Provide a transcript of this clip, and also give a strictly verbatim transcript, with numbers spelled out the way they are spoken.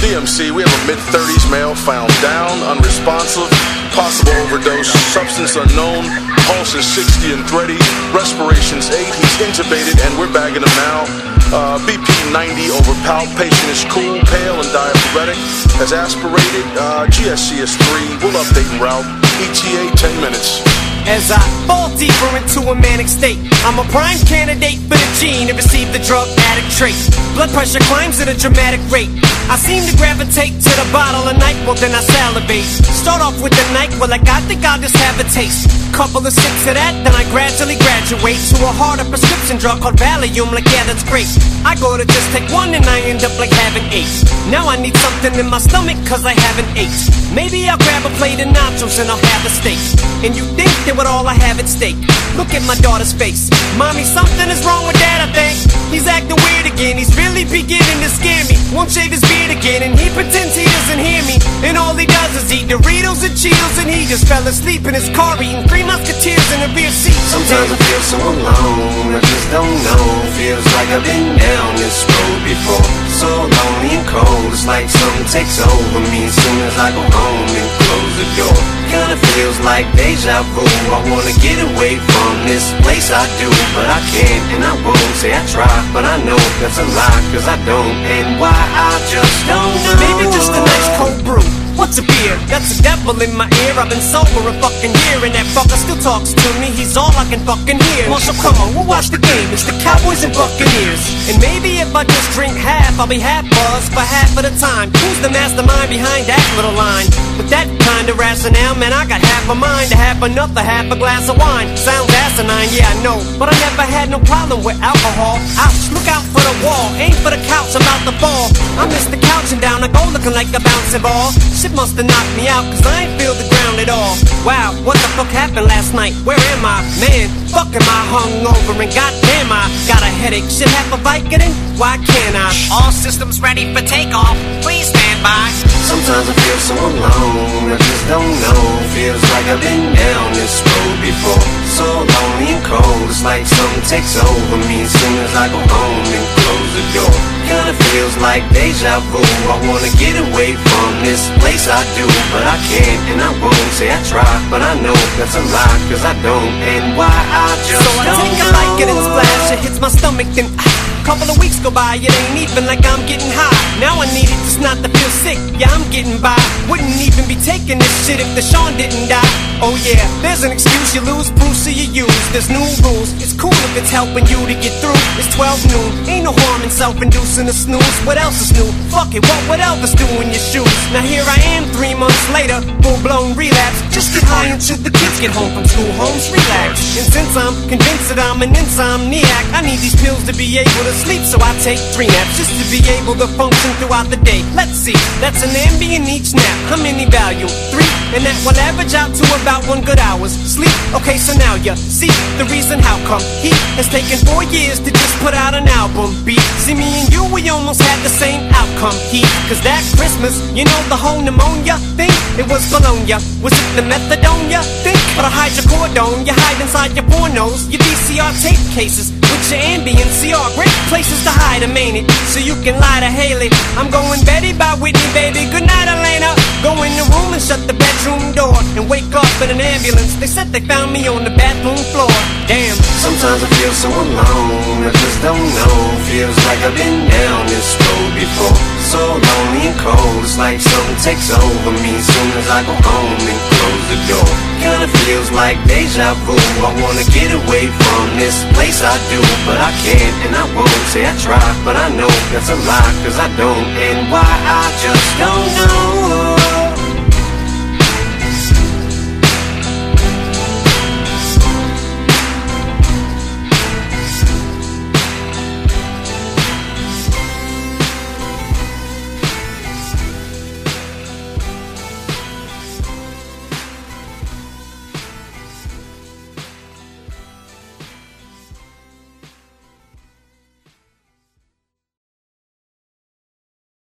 T M C, we have a mid-thirties male found down, unresponsive, possible overdose, substance unknown, pulse is sixty and thready, respiration's eight, he's intubated and we're bagging him now. Uh, B P ninety over palp, patient is cool, pale and diaphoretic, has aspirated, uh, G S C is three, we'll update en route, E T A ten minutes. As I fall deeper into a manic state, I'm a prime candidate for the gene to receive the drug addict trait. Blood pressure climbs at a dramatic rate. I seem to gravitate to the bottle of NyQuil, then I salivate. Start off with the NyQuil, like I think I'll just have a taste. Couple of sips of that, then I gradually graduate to a harder prescription drug called Valium, like yeah, that's great. I go to just take one and I end up like having eight. Now I need something in my stomach cause I haven't ate. Maybe I'll grab a plate of nachos and I'll have a steak. And you think that with all I have at stake, look at my daughter's face. Mommy, something is wrong with dad, I think. He's acting weird again, he's really beginning to scare me. Won't shave his beard again and he pretends he doesn't hear me. And all he does is eat Doritos and Cheetos, and he just fell asleep in his car eating Three Musketeers in a rear seat. Sometimes I feel so alone, I just don't know. Feels like I've been down this road before. So lonely and cold, it's like something takes over me as soon as I go home and close the door. Kinda feels like deja vu. I wanna get away from this place I do, but I can't and I won't. Say I try, but I know that's a lie, cause I don't. And why I just don't know. Maybe just a nice cold brew. What's a beer? That's a devil in my ear. I've been sober a fucking year, and that fucker still talks to me. He's all I can fucking hear. Well, so come on, we'll watch the game. It's the Cowboys and Buccaneers. And maybe if I just drink half, I'll be half buzzed for half of the time. Who's the mastermind behind that little line? With that kind of rationale, man, I got half a mind to have another half a glass of wine. Sounds asinine, yeah, I know, but I never had no problem with alcohol. Ouch, look out for the wall, aim for the couch, I'm about to fall. I miss the couch and down, I go looking like a bouncing ball. Shit must have knocked me out, cause I ain't feel the ground at all. Wow, what the fuck happened last night? Where am I? Man, fuck am I hungover, and goddamn I got a headache. Shit, half a Vicodin? Why can't I? All systems ready for takeoff, please stand by. Sometimes I feel so alone, I just don't know. Feels like I've been down this road before. So lonely and cold, it's like something takes over me as soon as I go home and close the door. Kinda feels like deja vu. I wanna get away from this place I do, but I can't and I won't. Say I try, but I know that's a lie, cause I don't. And why I just So I don't take a know. Vicodin splash, it hits my stomach, then ah, couple of weeks go by, it ain't even like I'm getting high. Now I need it just not to feel sick, yeah, I'm getting by. Wouldn't even be taking this shit if Deshaun didn't die. Oh yeah, there's an excuse, you lose, Bruce, so you use. There's new rules, it's cool if it's helping you to get through. It's twelve noon, ain't no harm in self-inducing a snooze. What else is new? Fuck it, what would Elvis do in your shoes? Now here I am three months later, full-blown relapse. Just get high until the kids get home from school, homes relax. And since I'm convinced that I'm an insomniac, I need these pills to be able to sleep, so I take three naps just to be able to function throughout the day. Let's see, that's an Ambien each nap. How many value? Three, and that will average out to about one good hour's sleep. Okay, so now you see the reason how come he has taken four years to just put out an album. Beat, see me and you, we almost had the same outcome. He, cause that Christmas, you know the whole pneumonia thing, it was Bologna. Was it the methadone you think? Or the hydrocodone you hide inside your pornos, your V C R tape cases with your Ambien C R. Great places to hide them, ain't it? So you can lie to Haley. I'm going Betty by Whitney, baby. Good night, Elena. Go in the room and shut the bedroom door and wake up in an ambulance. They said they found me on the bathroom floor. Damn. Sometimes I feel so alone, I just don't know. Feels like I've been down this road before. So lonely and cold, it's like something takes over me as soon as I go home and close the door. Kinda feels like deja vu. I wanna get away from this place I do, but I can't and I won't. Say I try, but I know that's a lie, cause I don't. And why I just don't know.